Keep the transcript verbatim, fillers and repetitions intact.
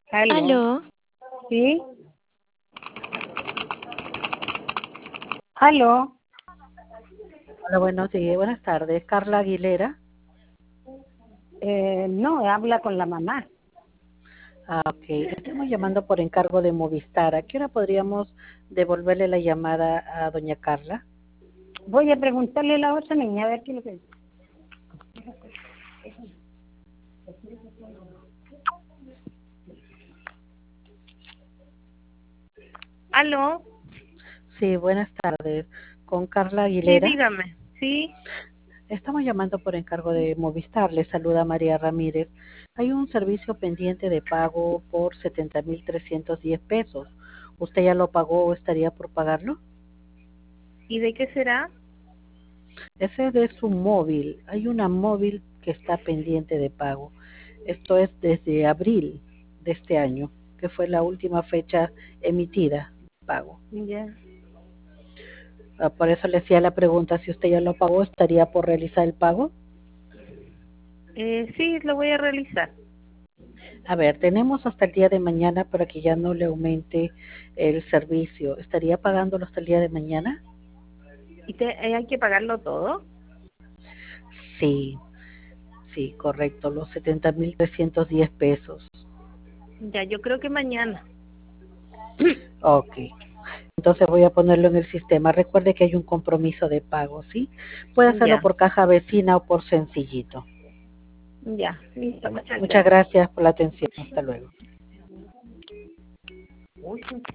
Aló, Aló, ¿sí? Aló, Hola, buenos días, buenas tardes. Carla Aguilera. eh, no, habla con la mamá. Ah, ok. Estamos llamando por encargo de Movistar. ¿A qué hora podríamos devolverle la llamada a doña Carla? Voy a preguntarle a la otra niña a ver qué es lo que dice. Aló, Sí, buenas tardes. Con Carla sí, Aguilera. dígame. Sí, Estamos llamando por encargo de Movistar. Le saluda María Ramírez. Hay un servicio pendiente de pago por setenta mil trescientos diez pesos. ¿Usted ya lo pagó o estaría por pagarlo? ¿y de qué será? Ese es de su móvil. Hay una móvil que está pendiente de pago. Esto es desde abril de este año, que fue la última fecha emitida de pago. Ya. Ah, Por eso le hacía la pregunta, si usted ya lo pagó, ¿estaría por realizar el pago? Eh, sí, lo voy a realizar. A ver, tenemos hasta el día de mañana para que ya no le aumente el servicio. ¿Estaría pagándolo hasta el día de mañana? ¿Y te, eh, hay que pagarlo todo? Sí, sí, correcto, los setenta mil trescientos diez pesos. Ya, yo creo que mañana. Ok. Entonces voy a ponerlo en el sistema. Recuerde que hay un compromiso de pago, ¿sí? Puede hacerlo Ya, por caja vecina o por sencillito. ya, listo, muchas Muchas gracias. gracias por la atención. Hasta luego. Uy,